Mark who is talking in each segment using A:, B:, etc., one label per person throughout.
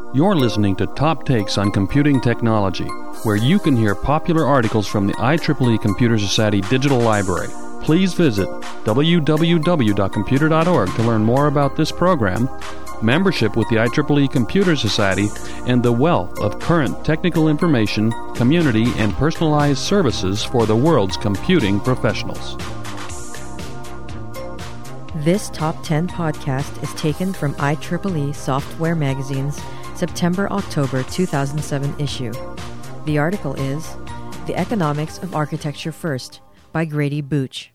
A: You're listening to Top Takes on Computing Technology, where you can hear popular articles from the IEEE Computer Society Digital Library. Please visit www.computer.org to learn more about this program, membership with the IEEE Computer Society, and the wealth of current technical information, community, and personalized services for the world's computing professionals.
B: This Top 10 podcast is taken from IEEE Software Magazine's September-October 2007 issue. The article is The Economics of Architecture First by Grady Booch.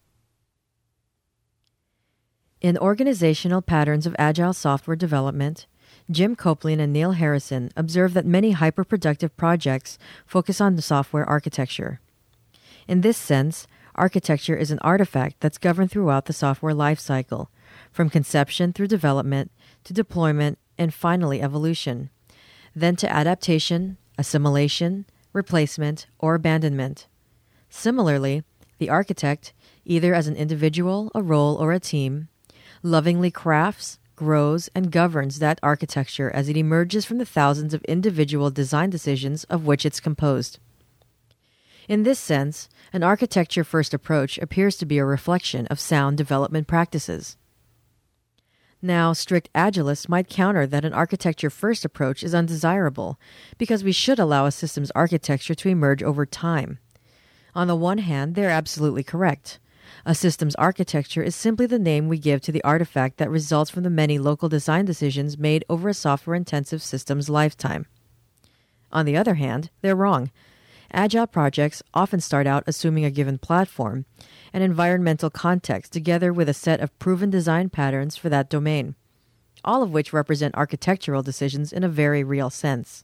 B: In Organizational Patterns of Agile Software Development, Jim Copeland and Neil Harrison observe that many hyper-productive projects focus on the software architecture. In this sense, architecture is an artifact that's governed throughout the software lifecycle, from conception through development to deployment and finally evolution, then to adaptation, assimilation, replacement, or abandonment. Similarly, the architect, either as an individual, a role, or a team, lovingly crafts, grows, and governs that architecture as it emerges from the thousands of individual design decisions of which it's composed. In this sense, an architecture-first approach appears to be a reflection of sound development practices. Now, strict agilists might counter that an architecture-first approach is undesirable because we should allow a system's architecture to emerge over time. On the one hand, they're absolutely correct. A system's architecture is simply the name we give to the artifact that results from the many local design decisions made over a software-intensive system's lifetime. On the other hand, they're wrong. Agile projects often start out assuming a given platform and environmental context together with a set of proven design patterns for that domain, all of which represent architectural decisions in a very real sense.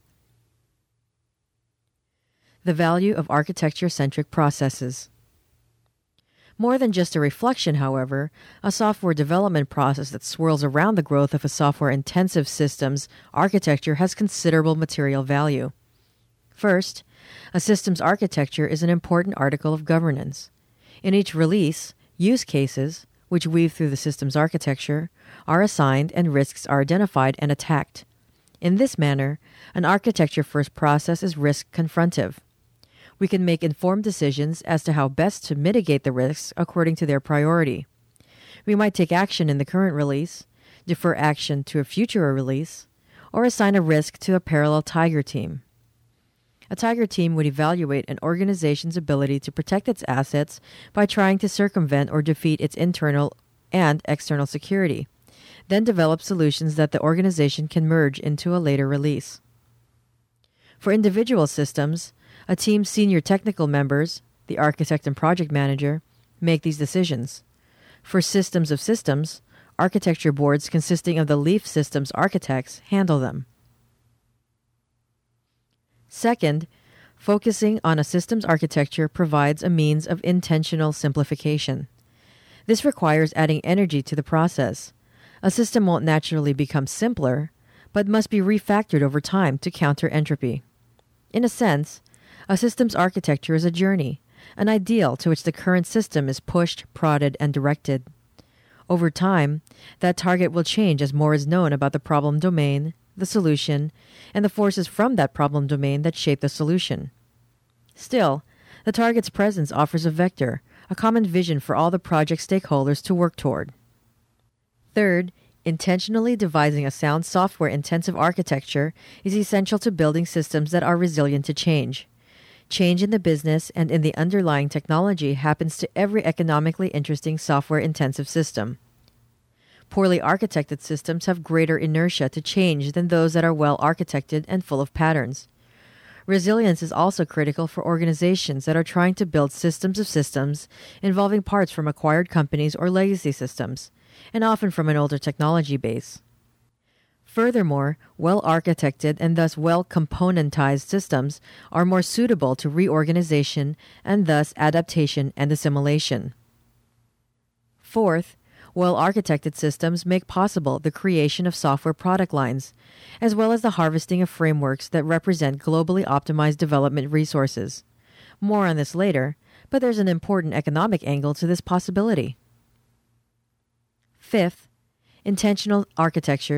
B: The value of architecture-centric processes. More than just a reflection, however, a software development process that swirls around the growth of a software-intensive system's architecture has considerable material value. First, a system's architecture is an important article of governance. In each release, use cases, which weave through the system's architecture, are assigned and risks are identified and attacked. In this manner, an architecture-first process is risk-confrontive. We can make informed decisions as to how best to mitigate the risks according to their priority. We might take action in the current release, defer action to a future release, or assign a risk to a parallel Tiger team. A Tiger team would evaluate an organization's ability to protect its assets by trying to circumvent or defeat its internal and external security, then develop solutions that the organization can merge into a later release. For individual systems, a team's senior technical members, the architect and project manager, make these decisions. For systems of systems, architecture boards consisting of the leaf systems architects handle them. Second, focusing on a system's architecture provides a means of intentional simplification. This requires adding energy to the process. A system won't naturally become simpler, but must be refactored over time to counter entropy. In a sense, a system's architecture is a journey, an ideal to which the current system is pushed, prodded, and directed. Over time, that target will change as more is known about the problem domain, the solution, and the forces from that problem domain that shape the solution. Still, the target's presence offers a vector, a common vision for all the project stakeholders to work toward. Third, intentionally devising a sound software-intensive architecture is essential to building systems that are resilient to change. Change in the business and in the underlying technology happens to every economically interesting software-intensive system. Poorly architected systems have greater inertia to change than those that are well architected and full of patterns. Resilience is also critical for organizations that are trying to build systems of systems involving parts from acquired companies or legacy systems, and often from an older technology base. Furthermore, well-architected and thus well-componentized systems are more suitable to reorganization and thus adaptation and assimilation. Fourth, well-architected systems make possible the creation of software product lines, as well as the harvesting of frameworks that represent globally optimized development resources. More on this later, but there's an important economic angle to this possibility. Fifth, intentional architectures,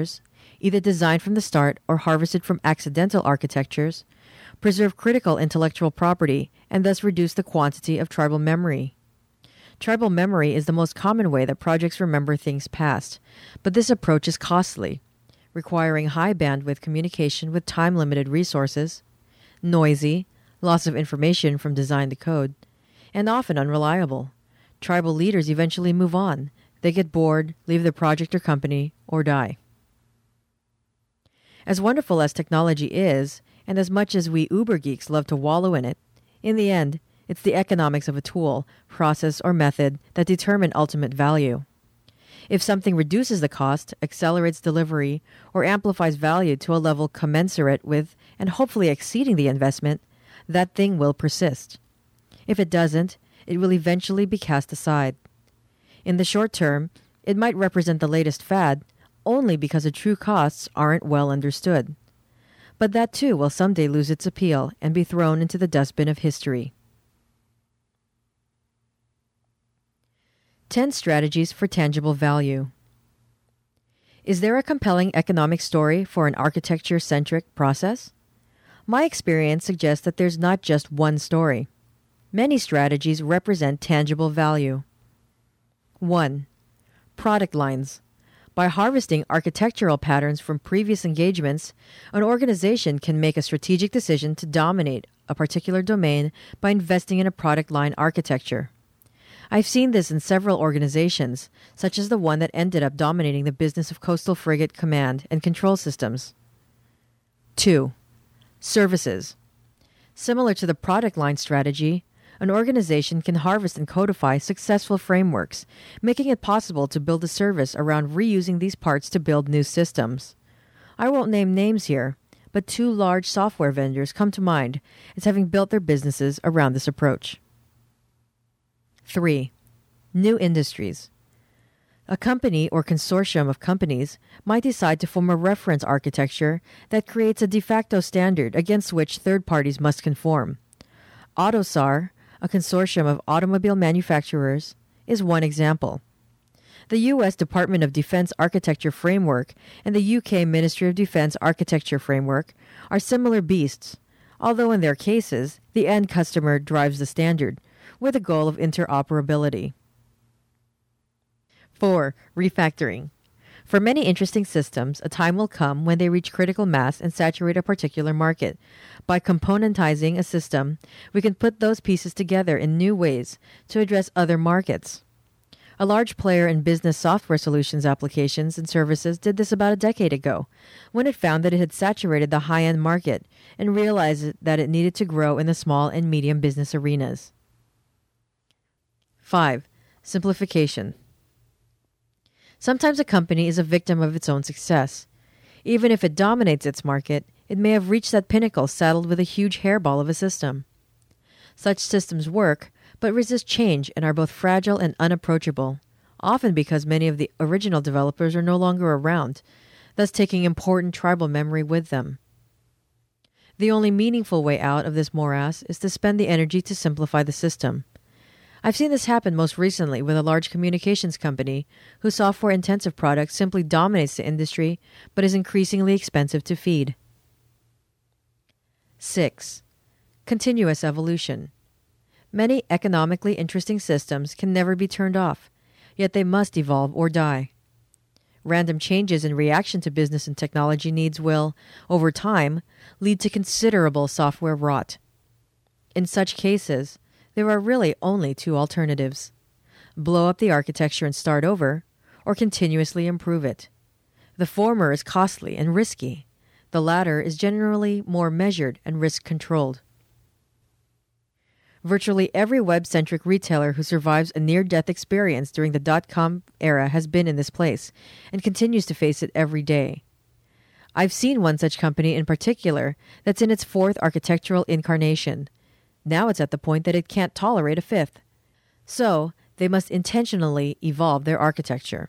B: either designed from the start or harvested from accidental architectures, preserve critical intellectual property and thus reduce the quantity of tribal memory. Tribal memory is the most common way that projects remember things past, but this approach is costly, requiring high bandwidth communication with time-limited resources, noisy, loss of information from design to code, and often unreliable. Tribal leaders eventually move on. They get bored, leave the project or company, or die. As wonderful as technology is, and as much as we Uber geeks love to wallow in it, in the end, it's the economics of a tool, process, or method that determine ultimate value. If something reduces the cost, accelerates delivery, or amplifies value to a level commensurate with and hopefully exceeding the investment, that thing will persist. If it doesn't, it will eventually be cast aside. In the short term, it might represent the latest fad only because the true costs aren't well understood. But that too will someday lose its appeal and be thrown into the dustbin of history. 10 strategies for tangible value. Is there a compelling economic story for an architecture-centric process? My experience suggests that there's not just one story. Many strategies represent tangible value. 1. Product lines. By harvesting architectural patterns from previous engagements, an organization can make a strategic decision to dominate a particular domain by investing in a product line architecture. I've seen this in several organizations, such as the one that ended up dominating the business of coastal frigate command and control systems. 2. Services. Similar to the product line strategy, an organization can harvest and codify successful frameworks, making it possible to build a service around reusing these parts to build new systems. I won't name names here, but 2 large software vendors come to mind as having built their businesses around this approach. 3. New industries. A company or consortium of companies might decide to form a reference architecture that creates a de facto standard against which third parties must conform. AUTOSAR, a consortium of automobile manufacturers, is one example. The U.S. Department of Defense Architecture Framework and the U.K. Ministry of Defense Architecture Framework are similar beasts, although in their cases, the end customer drives the standard, with a goal of interoperability. 4. Refactoring. For many interesting systems, a time will come when they reach critical mass and saturate a particular market. By componentizing a system, we can put those pieces together in new ways to address other markets. A large player in business software solutions applications and services did this about a decade ago, when it found that it had saturated the high-end market and realized that it needed to grow in the small and medium business arenas. 5. Simplification. Sometimes a company is a victim of its own success. Even if it dominates its market, it may have reached that pinnacle saddled with a huge hairball of a system. Such systems work, but resist change and are both fragile and unapproachable, often because many of the original developers are no longer around, thus taking important tribal memory with them. The only meaningful way out of this morass is to spend the energy to simplify the system. I've seen this happen most recently with a large communications company whose software-intensive product simply dominates the industry but is increasingly expensive to feed. 6. Continuous evolution. Many economically interesting systems can never be turned off, yet they must evolve or die. Random changes in reaction to business and technology needs will, over time, lead to considerable software rot. In such cases, there are really only 2 alternatives: blow up the architecture and start over, or continuously improve it. The former is costly and risky. The latter is generally more measured and risk-controlled. Virtually every web-centric retailer who survives a near-death experience during the dot-com era has been in this place and continues to face it every day. I've seen one such company in particular that's in its 4th architectural incarnation. Now it's at the point that it can't tolerate a 5th. So, they must intentionally evolve their architecture.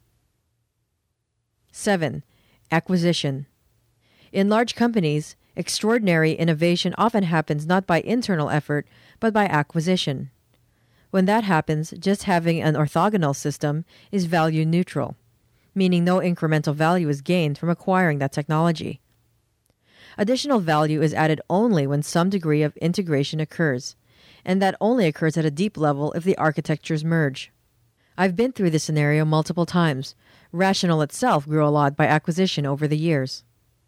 B: 7. Acquisition. In large companies, extraordinary innovation often happens not by internal effort, but by acquisition. When that happens, just having an orthogonal system is value neutral, meaning no incremental value is gained from acquiring that technology. Additional value is added only when some degree of integration occurs, and that only occurs at a deep level if the architectures merge. I've been through this scenario multiple times. Rational itself grew a lot by acquisition over the years.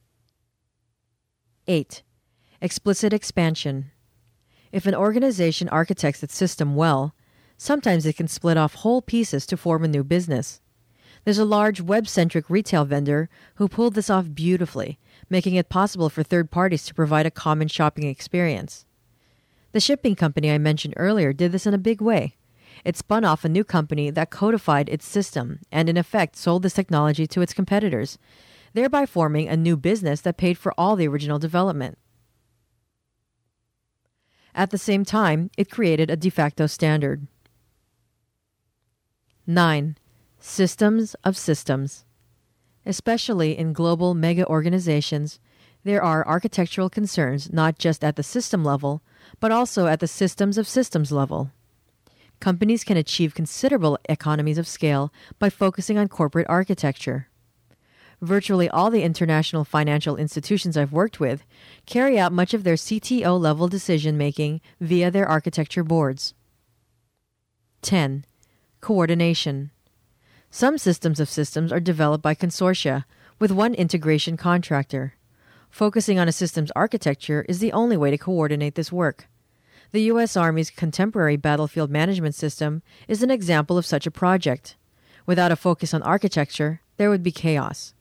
B: 8. Explicit expansion. If an organization architects its system well, sometimes it can split off whole pieces to form a new business. There's a large web-centric retail vendor who pulled this off beautifully, making it possible for third parties to provide a common shopping experience. The shipping company I mentioned earlier did this in a big way. It spun off a new company that codified its system and in effect sold this technology to its competitors, thereby forming a new business that paid for all the original development. At the same time, it created a de facto standard. 9. Systems of systems. Especially in global mega organizations, there are architectural concerns not just at the system level, but also at the systems of systems level. Companies can achieve considerable economies of scale by focusing on corporate architecture. Virtually all the international financial institutions I've worked with carry out much of their CTO-level decision-making via their architecture boards. 10. Coordination. Some systems of systems are developed by consortia, with one integration contractor. Focusing on a system's architecture is the only way to coordinate this work. The U.S. Army's contemporary battlefield management system is an example of such a project. Without a focus on architecture, there would be chaos.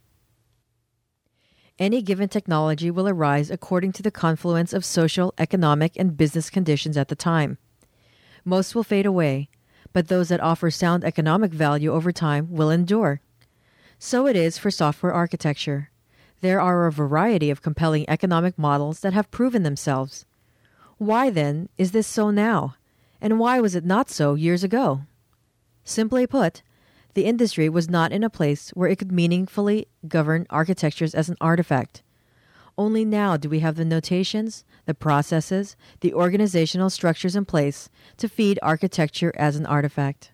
B: Any given technology will arise according to the confluence of social, economic, and business conditions at the time. Most will fade away, but those that offer sound economic value over time will endure. So it is for software architecture. There are a variety of compelling economic models that have proven themselves. Why, then, is this so now? And why was it not so years ago? Simply put, the industry was not in a place where it could meaningfully govern architectures as an artifact. Only now do we have the notations, the processes, the organizational structures in place to feed architecture as an artifact.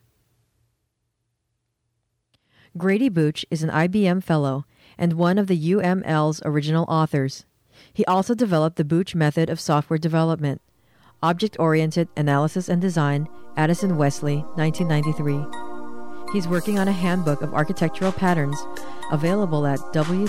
B: Grady Booch is an IBM Fellow and one of the UML's original authors. He also developed the Booch method of software development, Object-Oriented Analysis and Design, Addison Wesley, 1993. He's working on a handbook of architectural patterns available at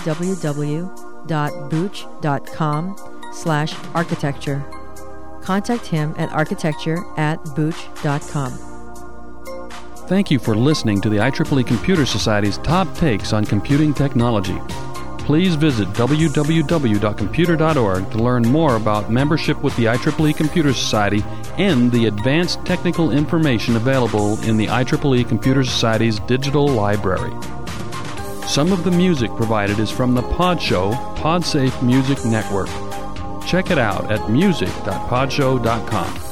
B: www.booch.com/architecture. Contact him at architecture@booch.com.
A: Thank you for listening to the IEEE Computer Society's top takes on computing technology. Please visit www.computer.org to learn more about membership with the IEEE Computer Society and the advanced technical information available in the IEEE Computer Society's digital library. Some of the music provided is from the Pod Show PodSafe Music Network. Check it out at music.podshow.com.